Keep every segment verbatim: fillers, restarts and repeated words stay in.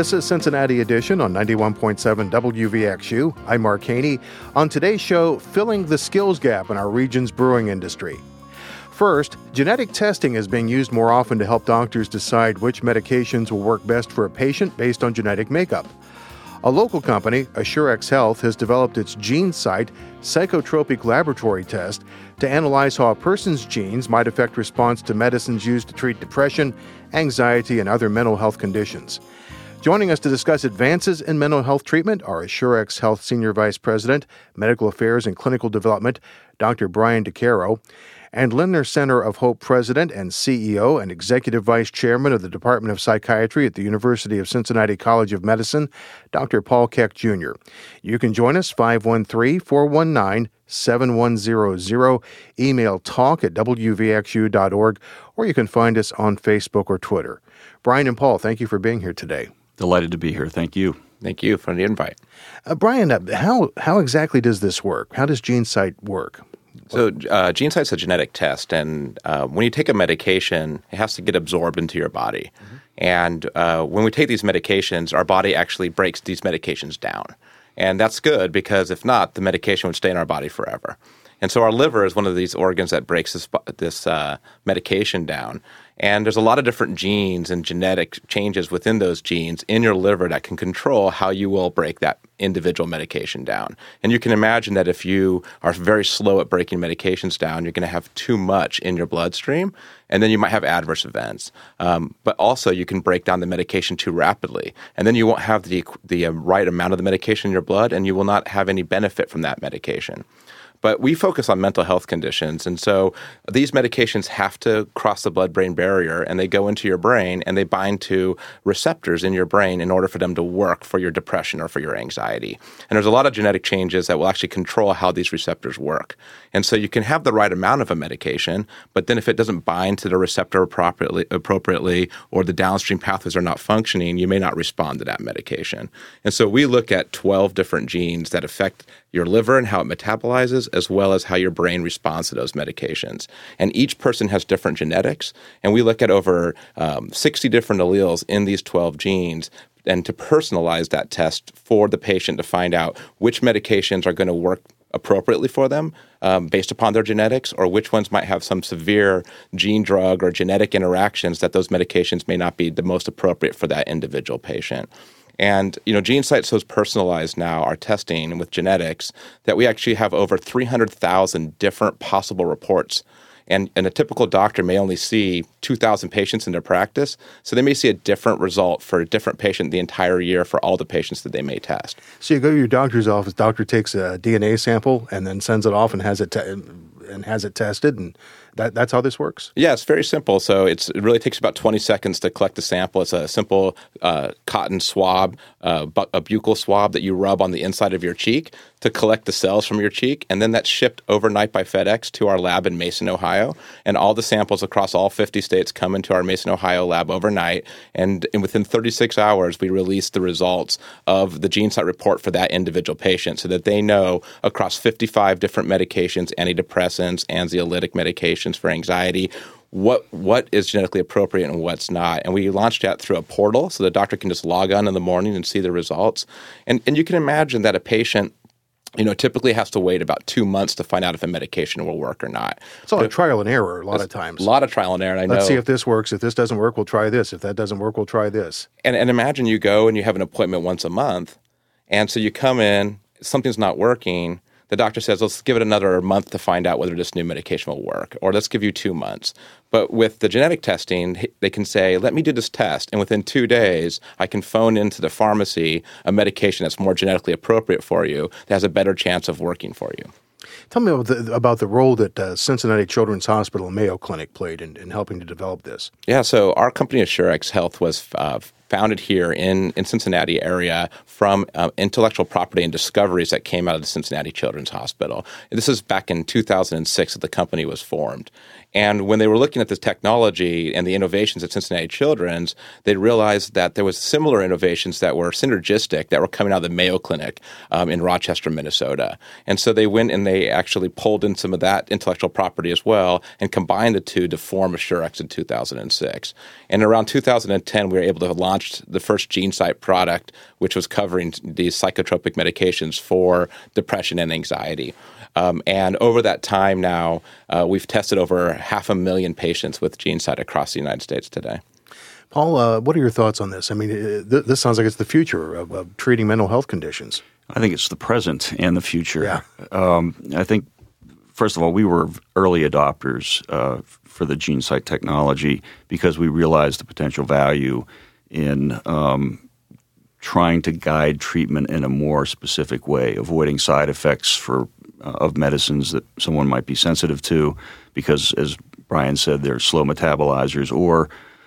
This is Cincinnati Edition on ninety-one point seven W V X U. I'm Mark Haney. On today's show, filling the skills gap in our region's brewing industry. First, genetic testing is being used more often to help doctors decide which medications will work best for a patient based on genetic makeup. A local company, Assurex Health, has developed its GeneSight psychotropic laboratory test to analyze how a person's genes might affect response to medicines used to treat depression, anxiety, and other mental health conditions. Joining us to discuss advances in mental health treatment are Assurex Health Senior Vice President, Medical Affairs and Clinical Development, Doctor Brian DeCaro, and Lindner Center of Hope President and C E O and Executive Vice Chairman of the Department of Psychiatry at the University of Cincinnati College of Medicine, Doctor Paul Keck Junior You can join us five one three, four one nine, seven one zero zero, email talk at w v x u dot org, or you can find us on Facebook or Twitter. Brian and Paul, thank you for being here today. Delighted to be here. Thank you. Thank you for the invite. Uh, Brian, uh, how how exactly does this work? How does GeneSight work? So uh, GeneSight's a genetic test, and uh, when you take a medication, it has to get absorbed into your body. Mm-hmm. And uh, when we take these medications, our body actually breaks these medications down. And that's good because if not, the medication would stay in our body forever. And so our liver is one of these organs that breaks this, this uh, medication down. And there's a lot of different genes and genetic changes within those genes in your liver that can control how you will break that individual medication down. And you can imagine that if you are very slow at breaking medications down, you're going to have too much in your bloodstream, and then you might have adverse events. Um, but also, you can break down the medication too rapidly, and then you won't have the, the uh, right amount of the medication in your blood, and you will not have any benefit from that medication. But we focus on mental health conditions, and so these medications have to cross the blood-brain barrier, and they go into your brain, and they bind to receptors in your brain in order for them to work for your depression or for your anxiety. And there's a lot of genetic changes that will actually control how these receptors work. And so you can have the right amount of a medication, but then if it doesn't bind to the receptor appropriately, appropriately or the downstream pathways are not functioning, you may not respond to that medication. And so we look at twelve different genes that affect your liver and how it metabolizes, as well as how your brain responds to those medications. And each person has different genetics, and we look at over um, sixty different alleles in these twelve genes, and to personalize that test for the patient to find out which medications are going to work appropriately for them um, based upon their genetics, or which ones might have some severe gene drug or genetic interactions that those medications may not be the most appropriate for that individual patient. And, you know, GeneSight's so personalized now, our testing with genetics, that we actually have over three hundred thousand different possible reports. And, and a typical doctor may only see two thousand patients in their practice, so they may see a different result for a different patient the entire year for all the patients that they may test. So you go to your doctor's office, doctor takes a D N A sample and then sends it off and has it te- and has it tested, and that, that's how this works? Yeah, it's very simple. So it's, it really takes about twenty seconds to collect the sample. It's a simple uh, cotton swab, uh, bu- a buccal swab that you rub on the inside of your cheek to collect the cells from your cheek, and then that's shipped overnight by FedEx to our lab in Mason, Ohio. And all the samples across all fifty states come into our Mason, Ohio lab overnight, and, and within thirty-six hours, we release the results of the GeneSight report for that individual patient so that they know across fifty-five different medications, antidepressants, anxiolytic medications for anxiety, what what is genetically appropriate and what's not. And we launched that through a portal so the doctor can just log on in the morning and see the results. And, and you can imagine that a patient, you know, typically has to wait about two months to find out if a medication will work or not. It's a lot of trial and error a lot of times. A lot of trial and error, I know. Let's see if this works. If this doesn't work, we'll try this. If that doesn't work, we'll try this. And, and imagine you go and you have an appointment once a month, and so you come in, something's not working. The doctor says, let's give it another month to find out whether this new medication will work, or let's give you two months. But with the genetic testing, they can say, let me do this test, and within two days, I can phone into the pharmacy a medication that's more genetically appropriate for you, that has a better chance of working for you. Tell me about the, about the role that uh, Cincinnati Children's Hospital and Mayo Clinic played in, in helping to develop this. Yeah, so our company, Assurex Health, was uh, founded here in, in Cincinnati area from uh, intellectual property and discoveries that came out of the Cincinnati Children's Hospital. And this is back in two thousand six that the company was formed. And when they were looking at this technology and the innovations at Cincinnati Children's, they realized that there was similar innovations that were synergistic that were coming out of the Mayo Clinic um, in Rochester, Minnesota. And so they went and they actually pulled in some of that intellectual property as well and combined the two to form Assurex in two thousand six. And around two thousand ten, we were able to launch launched the first GeneSight product, which was covering these psychotropic medications for depression and anxiety. Um, and over that time now, uh, we've tested over half a million patients with GeneSight across the United States today. Paul, uh, what are your thoughts on this? I mean, th- this sounds like it's the future of, of treating mental health conditions. I think it's the present and the future. Yeah. Um, I think, first of all, we were early adopters uh, for the GeneSight technology because we realized the potential value in um, trying to guide treatment in a more specific way, avoiding side effects for uh, of medicines that someone might be sensitive to because, as Brian said, they're slow metabolizers, or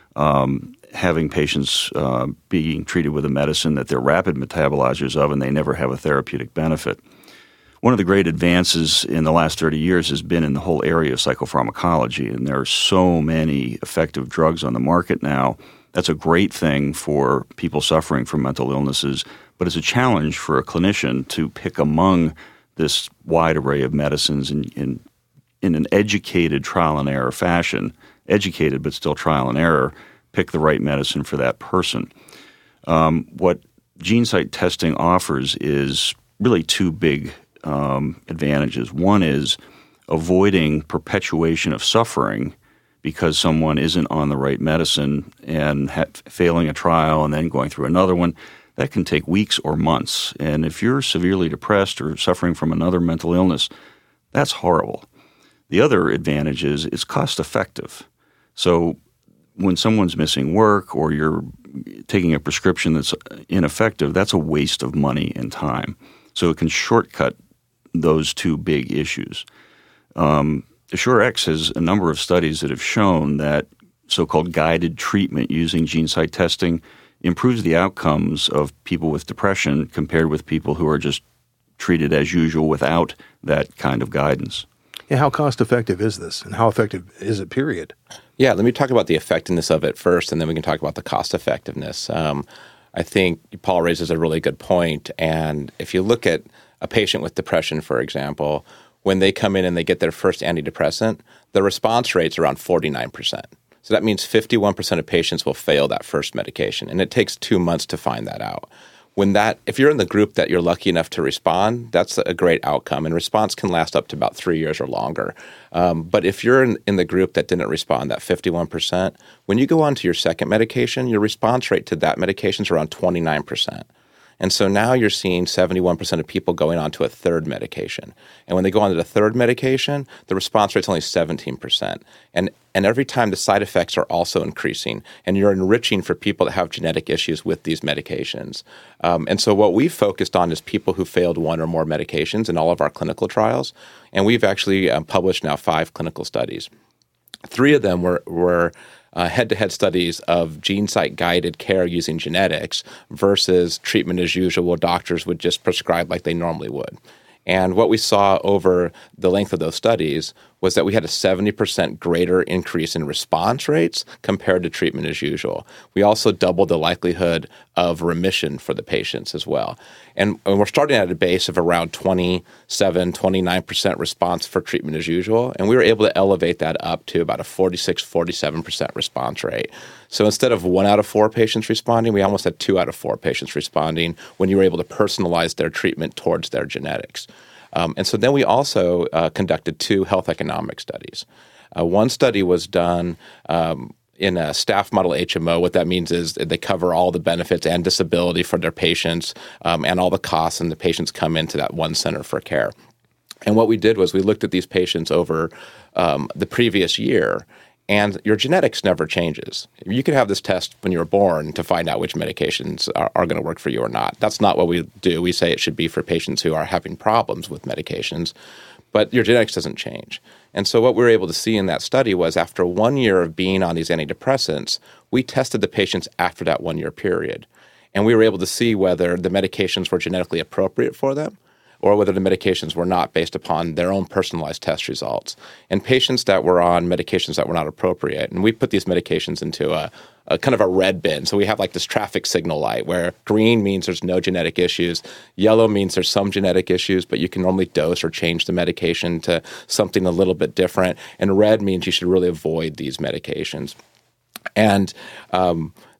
um, having patients uh, being treated with a medicine that they're rapid metabolizers of and they never have a therapeutic benefit. One of the great advances in the last thirty years has been in the whole area of psychopharmacology, and there are so many effective drugs on the market now. That's a great thing for people suffering from mental illnesses, but it's a challenge for a clinician to pick among this wide array of medicines in, in, in an educated trial and error fashion, educated but still trial and error, pick the right medicine for that person. Um, what GeneSight testing offers is really two big um, advantages. One is avoiding perpetuation of suffering because someone isn't on the right medicine and ha- failing a trial and then going through another one. That can take weeks or months. And if you're severely depressed or suffering from another mental illness, that's horrible. The other advantage is it's cost effective. So when someone's missing work or you're taking a prescription that's ineffective, that's a waste of money and time. So it can shortcut those two big issues. Um, AssureX has a number of studies that have shown that so-called guided treatment using GeneSight testing improves the outcomes of people with depression compared with people who are just treated as usual without that kind of guidance. Yeah, how cost-effective is this, and how effective is it, period? Yeah, let me talk about the effectiveness of it first, and then we can talk about the cost-effectiveness. Um, I think Paul raises a really good point, and if you look at a patient with depression, for example, when they come in and they get their first antidepressant, the response rate's around forty-nine percent. So that means fifty-one percent of patients will fail that first medication, and it takes two months to find that out. When that, if you're in the group that you're lucky enough to respond, that's a great outcome, and response can last up to about three years or longer. Um, but if you're in, in the group that didn't respond, that fifty-one percent, when you go on to your second medication, your response rate to that medication is around twenty-nine percent. And so now you're seeing seventy-one percent of people going on to a third medication. And when they go on to the third medication, the response rate's only seventeen percent. And and every time the side effects are also increasing, and you're enriching for people that have genetic issues with these medications. Um, and so what we've focused on is people who failed one or more medications in all of our clinical trials. And we've actually um, published now five clinical studies. Three of them were were Uh, head-to-head studies of GeneSight-guided care using genetics versus treatment as usual. Doctors would just prescribe like they normally would. And what we saw over the length of those studies was that we had a seventy percent greater increase in response rates compared to treatment as usual. We also doubled the likelihood of remission for the patients as well. And, and we're starting at a base of around twenty-seven, twenty-nine percent response for treatment as usual. And we were able to elevate that up to about a forty-six, forty-seven percent response rate. So instead of one out of four patients responding, we almost had two out of four patients responding when you were able to personalize their treatment towards their genetics. Um, and so then we also uh, conducted two health economic studies. Uh, one study was done um, in a staff model H M O. What that means is they cover all the benefits and disability for their patients um, and all the costs, and the patients come into that one center for care. And what we did was we looked at these patients over um, the previous year, and your genetics never changes. You could have this test when you were born to find out which medications are, are going to work for you or not. That's not what we do. We say it should be for patients who are having problems with medications, but your genetics doesn't change. And so what we were able to see in that study was after one year of being on these antidepressants, we tested the patients after that one-year period. And we were able to see whether the medications were genetically appropriate for them or whether the medications were not based upon their own personalized test results. And patients that were on medications that were not appropriate, and we put these medications into a, a kind of a red bin. So we have like this traffic signal light where green means there's no genetic issues, yellow means there's some genetic issues, but you can normally dose or change the medication to something a little bit different, and red means you should really avoid these medications. And um,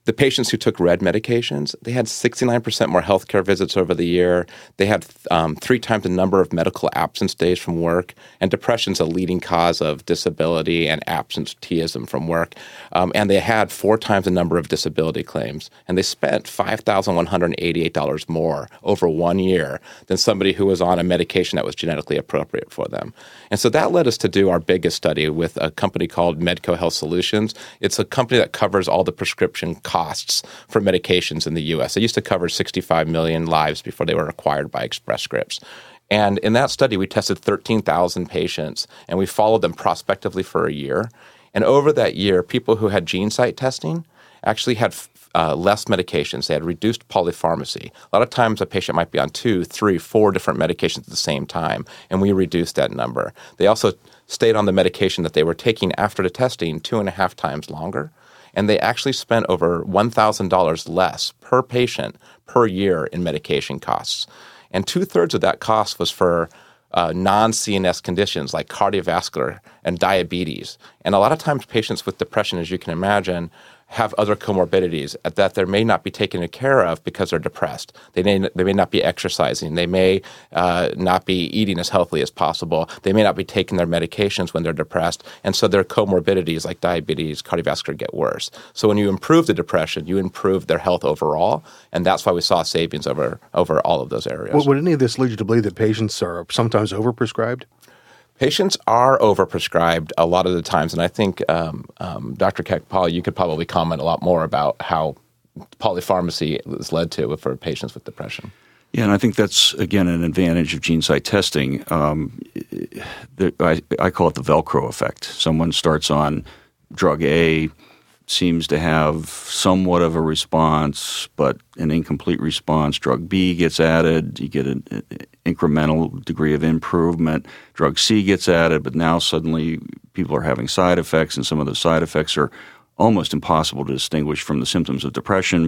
The patients who took red medications, they had sixty-nine percent more healthcare visits over the year. They had um, three times the number of medical absence days from work. And depression is a leading cause of disability and absenteeism from work. Um, and they had four times the number of disability claims. And they spent five thousand one hundred eighty-eight dollars more over one year than somebody who was on a medication that was genetically appropriate for them. And so that led us to do our biggest study with a company called Medco Health Solutions. It's a company that covers all the prescription costs costs for medications in the U S. They used to cover sixty-five million lives before they were acquired by Express Scripts. And in that study, we tested thirteen thousand patients, and we followed them prospectively for a year. And over that year, people who had GeneSight testing actually had uh, less medications. They had reduced polypharmacy. A lot of times a patient might be on two, three, four different medications at the same time, and we reduced that number. They also stayed on the medication that they were taking after the testing two and a half times longer. And they actually spent over one thousand dollars less per patient per year in medication costs. And two-thirds of that cost was for uh, non-C N S conditions like cardiovascular and diabetes. And a lot of times patients with depression, as you can imagine, have other comorbidities that they may not be taken care of because they're depressed. They may, they may not be exercising. They may uh, not be eating as healthily as possible. They may not be taking their medications when they're depressed. And so their comorbidities like diabetes, cardiovascular get worse. So when you improve the depression, you improve their health overall. And that's why we saw savings over, over all of those areas. Well, would any of this lead you to believe that patients are sometimes overprescribed? Patients are overprescribed a lot of the times, and I think, um, um, Doctor Keck-Paul, you could probably comment a lot more about how polypharmacy has led to for patients with depression. Yeah, and I think that's, again, an advantage of GeneSight testing. Um, the, I, I call it the Velcro effect. Someone starts on drug A, seems to have somewhat of a response, but an incomplete response. Drug B gets added, you get an, an incremental degree of improvement. Drug C gets added, but now suddenly people are having side effects, and some of those side effects are almost impossible to distinguish from the symptoms of depression.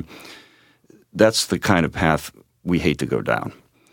That's the kind of path we hate to go down.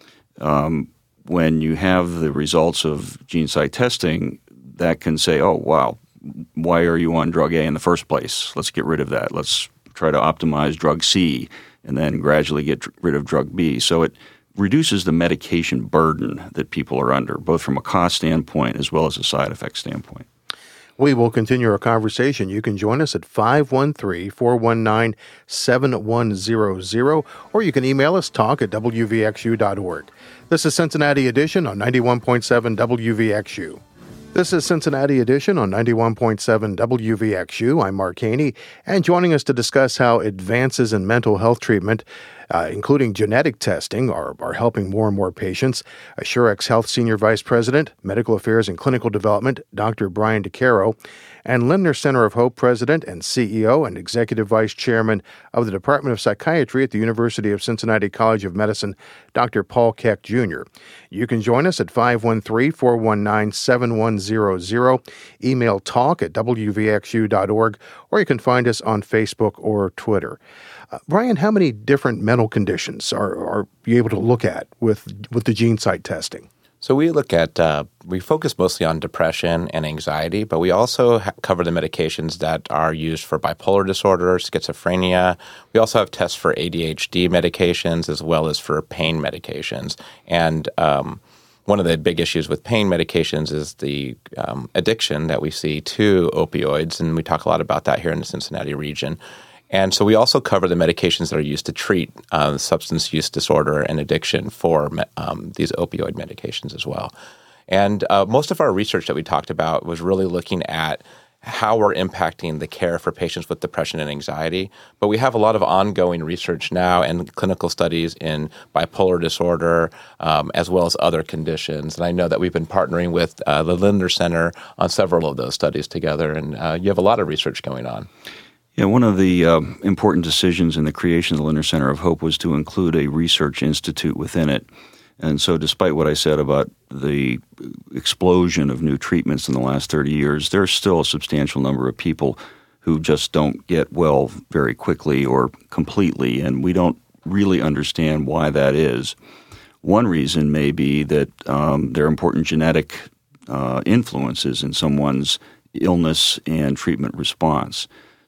Um, when you have the results of GeneSight testing, that can say, oh, wow, why are you on drug A in the first place? Let's get rid of that. Let's try to optimize drug C and then gradually get rid of drug B. So it reduces the medication burden that people are under, both from a cost standpoint as well as a side effect standpoint. We will continue our conversation. You can join us at five one three, four one nine, seven one zero zero, or you can email us, talk at w v x u dot org. This is Cincinnati Edition on ninety-one point seven W V X U. This is Cincinnati Edition on ninety-one point seven W V X U. I'm Mark Haney, and joining us to discuss how advances in mental health treatment, uh, including genetic testing, are, are helping more and more patients, Assurex Health Senior Vice President, Medical Affairs and Clinical Development, Doctor Brian DeCaro, and Lindner Center of Hope President and C E O and Executive Vice Chairman of the Department of Psychiatry at the University of Cincinnati College of Medicine, Doctor Paul Keck, Junior You can join us at five one three, four one nine, seven one zero zero, email talk at w v x u dot org, or you can find us on Facebook or Twitter. Uh, Brian, how many different mental conditions are, are you able to look at with, with the GeneSight testing? So we look at, uh, we focus mostly on depression and anxiety, but we also ha- cover the medications that are used for bipolar disorder, schizophrenia. We also have tests for A D H D medications as well as for pain medications. And um, one of the big issues with pain medications is the um, addiction that we see to opioids, and we talk a lot about that here in the Cincinnati region. And so we also cover the medications that are used to treat uh, substance use disorder and addiction for um, these opioid medications as well. And uh, most of our research that we talked about was really looking at how we're impacting the care for patients with depression and anxiety. But we have a lot of ongoing research now and clinical studies in bipolar disorder um, as well as other conditions. And I know that we've been partnering with uh, the Lindner Center on several of those studies together. And uh, you have a lot of research going on. Yeah, one of the uh, important decisions in the creation of the Lindner Center of Hope was to include a research institute within it. And so despite what I said about the explosion of new treatments in the last thirty years, there's still a substantial number of people who just don't get well very quickly or completely, and we don't really understand why that is. One reason may be that um, there are important genetic uh, influences in someone's illness and treatment response.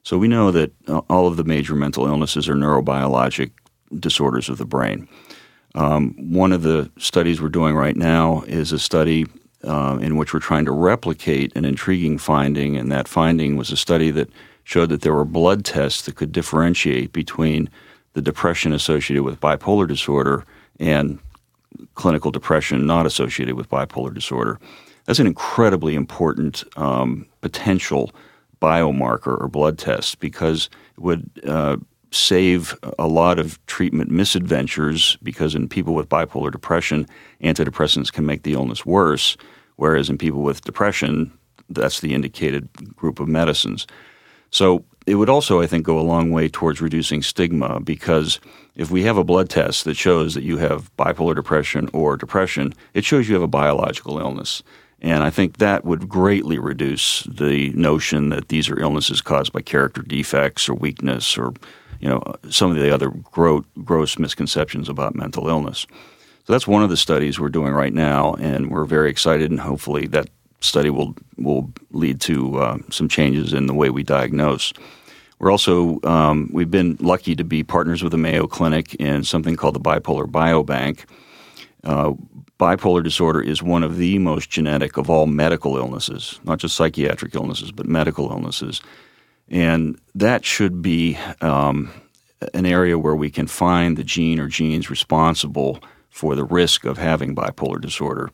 So we know that uh, all of the major mental illnesses are neurobiologic disorders of the brain. Um, one of the studies we're doing right now is a study uh, in which we're trying to replicate an intriguing finding, and that finding was a study that showed that there were blood tests that could differentiate between the depression associated with bipolar disorder and clinical depression not associated with bipolar disorder. That's an incredibly important um, potential biomarker or blood test because it would uh, save a lot of treatment misadventures because in people with bipolar depression, antidepressants can make the illness worse, whereas in people with depression, that's the indicated group of medicines. So it would also, I think, go a long way towards reducing stigma because if we have a blood test that shows that you have bipolar depression or depression, it shows you have a biological illness. And I think that would greatly reduce the notion that these are illnesses caused by character defects or weakness or, you know, some of the other gro- gross misconceptions about mental illness. So that's one of the studies we're doing right now, and we're very excited, and hopefully that study will will lead to uh, some changes in the way we diagnose. We're also um, we've been lucky to be partners with the Mayo Clinic in something called the Bipolar Biobank. Uh, bipolar disorder is one of the most genetic of all medical illnesses, not just psychiatric illnesses, but medical illnesses. And that should be um, an area where we can find the gene or genes responsible for the risk of having bipolar disorder.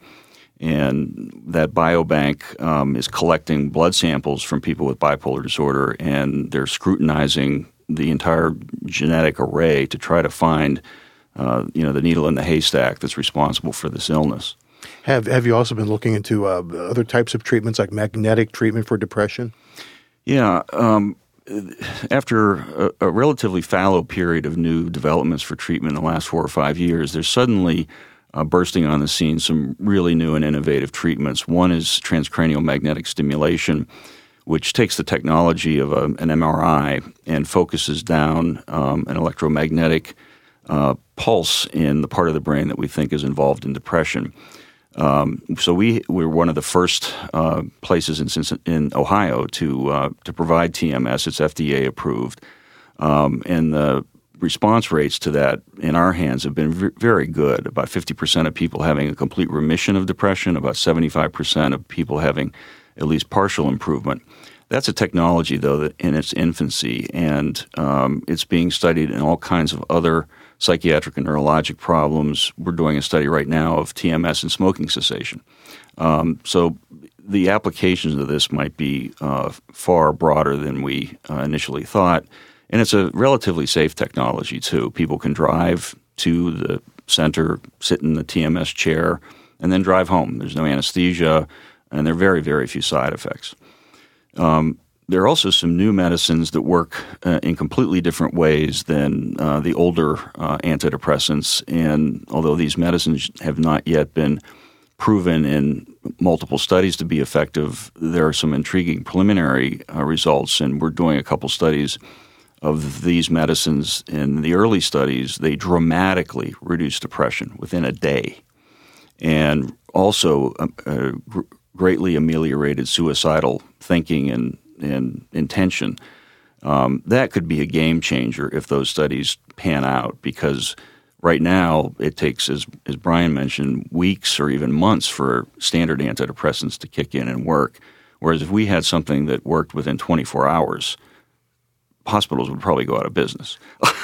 And that biobank um, is collecting blood samples from people with bipolar disorder, and they're scrutinizing the entire genetic array to try to find Uh, you know, the needle in the haystack that's responsible for this illness. Have Have you also been looking into uh, other types of treatments like magnetic treatment for depression? Yeah. Um, after a, a relatively fallow period of new developments for treatment in the last four or five years, there's suddenly uh, bursting on the scene some really new and innovative treatments. One is transcranial magnetic stimulation, which takes the technology of a, an M R I and focuses down um, an electromagnetic Uh, pulse in the part of the brain that we think is involved in depression. Um, so we we're one of the first uh, places in in Ohio to uh, to provide T M S. It's F D A approved, um, and the response rates to that in our hands have been v- very good. About fifty percent of people having a complete remission of depression, about seventy-five percent of people having at least partial improvement. That's a technology, though, that in its infancy, and um, it's being studied in all kinds of other psychiatric and neurologic problems. We're doing a study right now of T M S and smoking cessation. Um, so the applications of this might be uh, far broader than we uh, initially thought, and it's a relatively safe technology, too. People can drive to the center, sit in the T M S chair, and then drive home. There's no anesthesia, and there are very, very few side effects. Um, there are also some new medicines that work uh, in completely different ways than uh, the older uh, antidepressants. And although these medicines have not yet been proven in multiple studies to be effective, there are some intriguing preliminary uh, results. And we're doing a couple studies of these medicines. In the early studies, they dramatically reduce depression within a day, and also uh, uh, gr- greatly ameliorated suicidal thinking and, and intention. Um, that could be a game changer if those studies pan out, because right now it takes, as, as Brian mentioned, weeks or even months for standard antidepressants to kick in and work. Whereas if we had something that worked within twenty-four hours, hospitals would probably go out of business.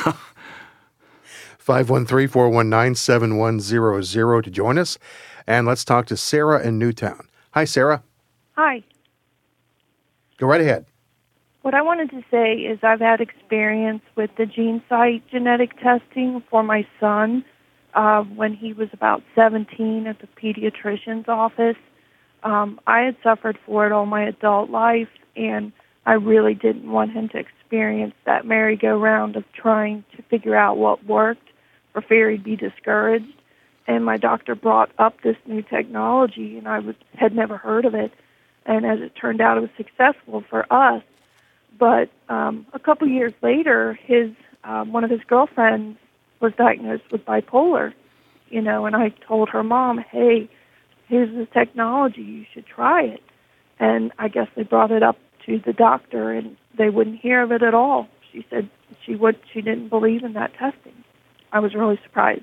five one three, four one nine, seven one zero zero to join us. And let's talk to Sarah in Newtown. Hi, Sarah. Hi. Go right ahead. What I wanted to say is I've had experience with the GeneSight genetic testing for my son uh, when he was about seventeen at the pediatrician's office. Um, I had suffered for it all my adult life, and I really didn't want him to experience that merry-go-round of trying to figure out what worked for fear he'd be discouraged. And my doctor brought up this new technology, and I was, had never heard of it. And as it turned out, it was successful for us. But um, a couple years later, his um, one of his girlfriends was diagnosed with bipolar, you know, and I told her mom, hey, here's this technology, you should try it. And I guess they brought it up to the doctor, and they wouldn't hear of it at all. She said she would. She didn't believe in that testing. I was really surprised.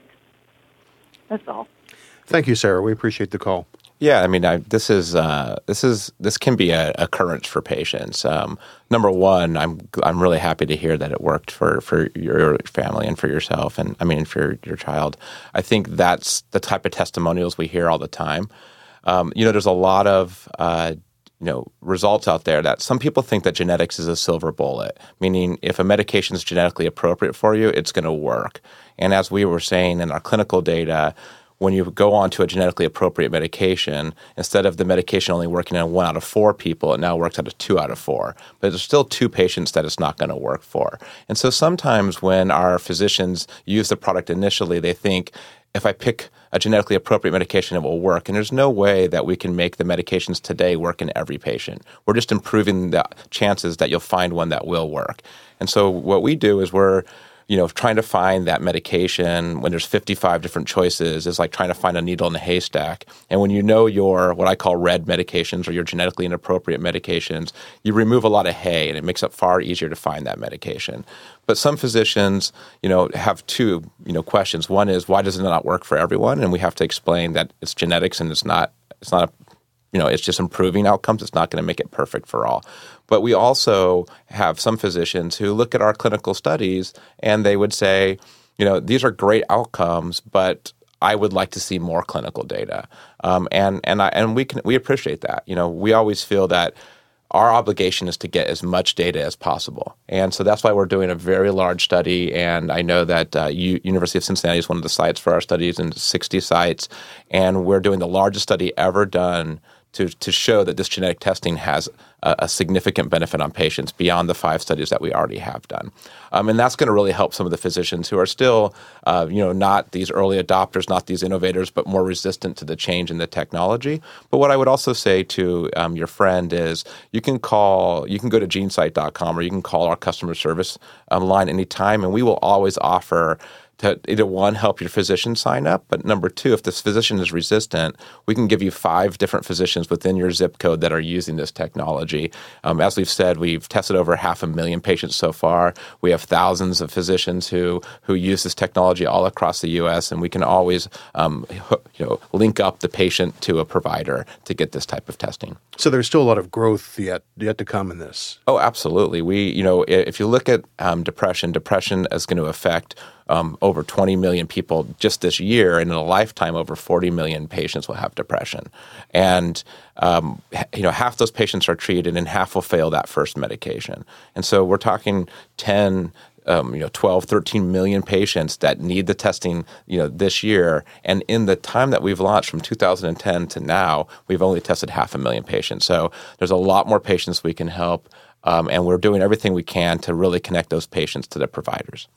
That's all. Thank you, Sarah. We appreciate the call. Yeah, I mean, I, this is uh, this is this can be a occurrence for patients. Um, number one, I'm I'm really happy to hear that it worked for, for your family and for yourself, and I mean for your, your child. I think that's the type of testimonials we hear all the time. Um, you know, there's a lot of uh, you know results out there that some people think that genetics is a silver bullet, meaning if a medication is genetically appropriate for you, it's going to work. And as we were saying in our clinical data, when you go on to a genetically appropriate medication, instead of the medication only working on one out of four people, it now works out of two out of four. But there's still two patients that it's not going to work for. And so sometimes when our physicians use the product initially, they think, if I pick a genetically appropriate medication, it will work. And there's no way that we can make the medications today work in every patient. We're just improving the chances that you'll find one that will work. And so what we do is we're you know, trying to find that medication when there's fifty-five different choices is like trying to find a needle in a haystack. And when you know your, what I call red medications or your genetically inappropriate medications, you remove a lot of hay and it makes it far easier to find that medication. But some physicians, you know, have two, you know, questions. One is, why does it not work for everyone? And we have to explain that it's genetics and it's not, it's not a You know, it's just improving outcomes. It's not going to make it perfect for all. But we also have some physicians who look at our clinical studies and they would say, you know, these are great outcomes, but I would like to see more clinical data. Um, and and I, and we can we appreciate that. You know, we always feel that our obligation is to get as much data as possible. And so that's why we're doing a very large study. And I know that uh, U- University of Cincinnati is one of the sites for our studies, and sixty sites. And we're doing the largest study ever done to to show that this genetic testing has a, a significant benefit on patients beyond the five studies that we already have done. Um, and that's going to really help some of the physicians who are still, uh, you know, not these early adopters, not these innovators, but more resistant to the change in the technology. But what I would also say to um, your friend is you can call, you can go to genesight dot com or you can call our customer service um, line anytime, and we will always offer to either, one, help your physician sign up, but number two, if this physician is resistant, we can give you five different physicians within your zip code that are using this technology. Um, as we've said, we've tested over half a million patients so far. We have thousands of physicians who who use this technology all across the U S, and we can always um, you know, link up the patient to a provider to get this type of testing. So there's still a lot of growth yet yet to come in this. Oh, absolutely. We, you know, if you look at um, depression, depression is going to affect Um, over twenty million people just this year, and in a lifetime, over forty million patients will have depression. And, um, you know, half those patients are treated and half will fail that first medication. And so we're talking ten, um, you know, twelve, thirteen million patients that need the testing, you know, this year. And in the time that we've launched from two thousand ten to now, we've only tested half a million patients. So there's a lot more patients we can help, um, and we're doing everything we can to really connect those patients to their providers.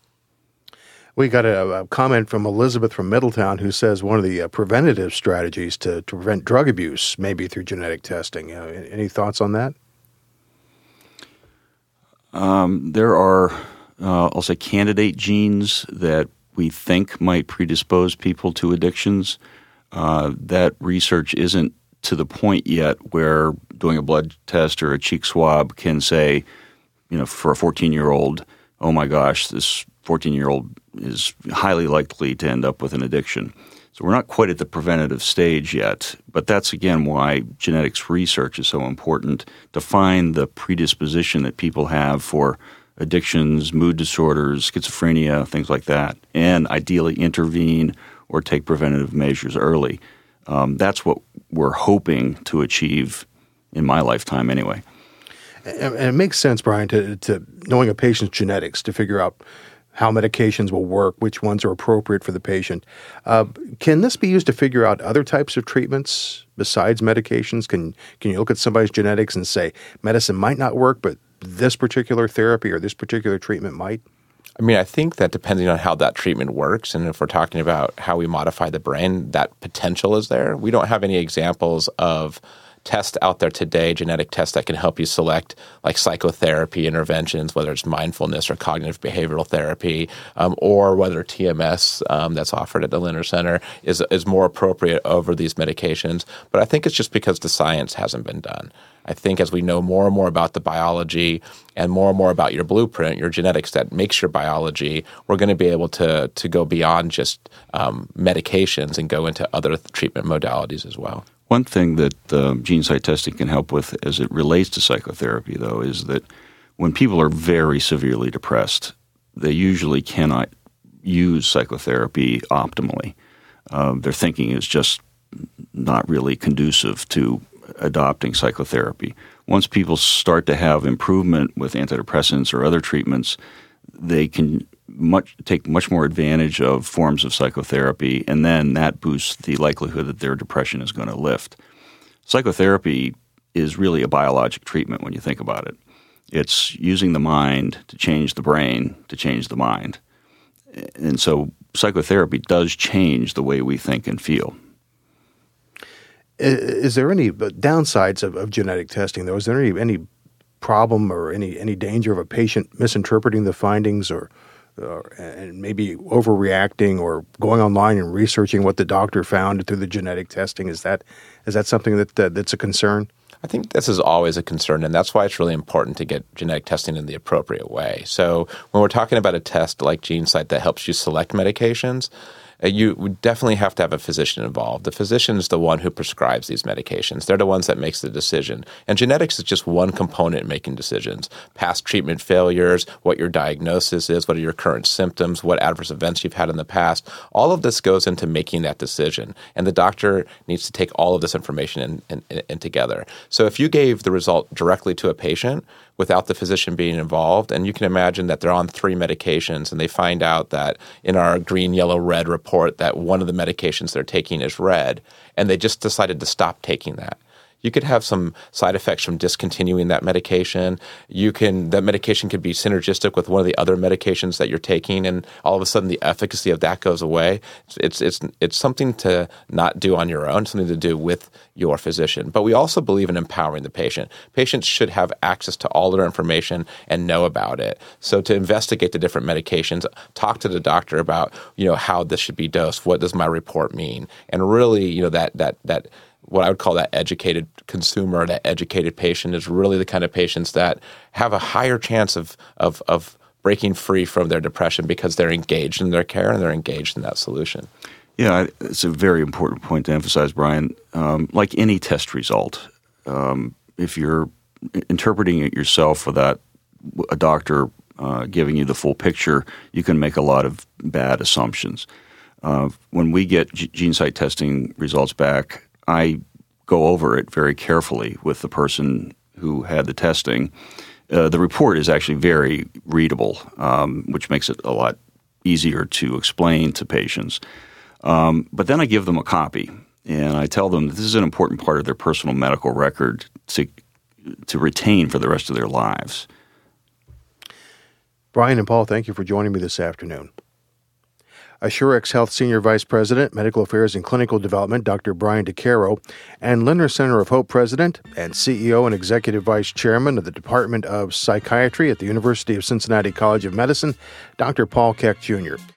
We got a, a comment from Elizabeth from Middletown who says one of the uh, preventative strategies to, to prevent drug abuse may be through genetic testing. Uh, any thoughts on that? Um, there are, uh, I'll say, candidate genes that we think might predispose people to addictions. Uh, that research isn't to the point yet where doing a blood test or a cheek swab can say, you know, for a fourteen-year-old, oh my gosh, this fourteen-year-old is highly likely to end up with an addiction. So we're not quite at the preventative stage yet, but that's, again, why genetics research is so important, to find the predisposition that people have for addictions, mood disorders, schizophrenia, things like that, and ideally intervene or take preventative measures early. Um, that's what we're hoping to achieve in my lifetime anyway. And it makes sense, Brian, to, to knowing a patient's genetics to figure out how medications will work, which ones are appropriate for the patient. Uh, can this be used to figure out other types of treatments besides medications? Can can you look at somebody's genetics and say, medicine might not work, but this particular therapy or this particular treatment might? I mean, I think that depending on how that treatment works, and if we're talking about how we modify the brain, that potential is there. We don't have any examples of tests out there today, genetic tests that can help you select like psychotherapy interventions, whether it's mindfulness or cognitive behavioral therapy, um, or whether T M S um, that's offered at the Lindner Center is is more appropriate over these medications. But I think it's just because the science hasn't been done. I think as we know more and more about the biology and more and more about your blueprint, your genetics that makes your biology, we're going to be able to to go beyond just um, medications and go into other th- treatment modalities as well. One thing that um, GeneSight testing can help with as it relates to psychotherapy, though, is that when people are very severely depressed, they usually cannot use psychotherapy optimally. Um, their thinking is just not really conducive to adopting psychotherapy. Once people start to have improvement with antidepressants or other treatments, they can much take much more advantage of forms of psychotherapy, and then that boosts the likelihood that their depression is going to lift. Psychotherapy is really a biologic treatment when you think about it. It's using the mind to change the brain to change the mind. And so psychotherapy does change the way we think and feel. Is there any downsides of, of genetic testing, though? Is there any, any problem or any, any danger of a patient misinterpreting the findings or, or and maybe overreacting or going online and researching what the doctor found through the genetic testing? Is that is that something that uh, that's a concern? I think this is always a concern, and that's why it's really important to get genetic testing in the appropriate way. So when we're talking about a test like GeneSight that helps you select medications, uh, you would definitely have to have a physician involved. The physician is the one who prescribes these medications. They're the ones that makes the decision. And genetics is just one component in making decisions. Past treatment failures, what your diagnosis is, what are your current symptoms, what adverse events you've had in the past. All of this goes into making that decision. And the doctor needs to take all of this information in, in, in, in together. So if you gave the result directly to a patient without the physician being involved, and you can imagine that they're on three medications and they find out that in our green, yellow, red report that one of the medications they're taking is red, and they just decided to stop taking that. You could have some side effects from discontinuing that medication. You can that medication could be synergistic with one of the other medications that you're taking, and all of a sudden the efficacy of that goes away. It's it's it's something to not do on your own, something to do with your physician. But we also believe in empowering the patient. Patients should have access to all their information and know about it. So to investigate the different medications, talk to the doctor about, you know, how this should be dosed. What does my report mean? And really, you know, that that that. what I would call that educated consumer, that educated patient is really the kind of patients that have a higher chance of, of, of breaking free from their depression because they're engaged in their care and they're engaged in that solution. Yeah, it's a very important point to emphasize, Brian. Um, like any test result, um, if you're interpreting it yourself without a doctor uh, giving you the full picture, you can make a lot of bad assumptions. Uh, when we get G- GeneSight testing results back, I go over it very carefully with the person who had the testing. Uh, the report is actually very readable, um, which makes it a lot easier to explain to patients. Um, but then I give them a copy, and I tell them that this is an important part of their personal medical record to to retain for the rest of their lives. Brian and Paul, thank you for joining me this afternoon. Assurex Health Senior Vice President, Medical Affairs and Clinical Development, Doctor Brian DeCaro, and Lindner Center of Hope President and C E O and Executive Vice Chairman of the Department of Psychiatry at the University of Cincinnati College of Medicine, Doctor Paul Keck, Junior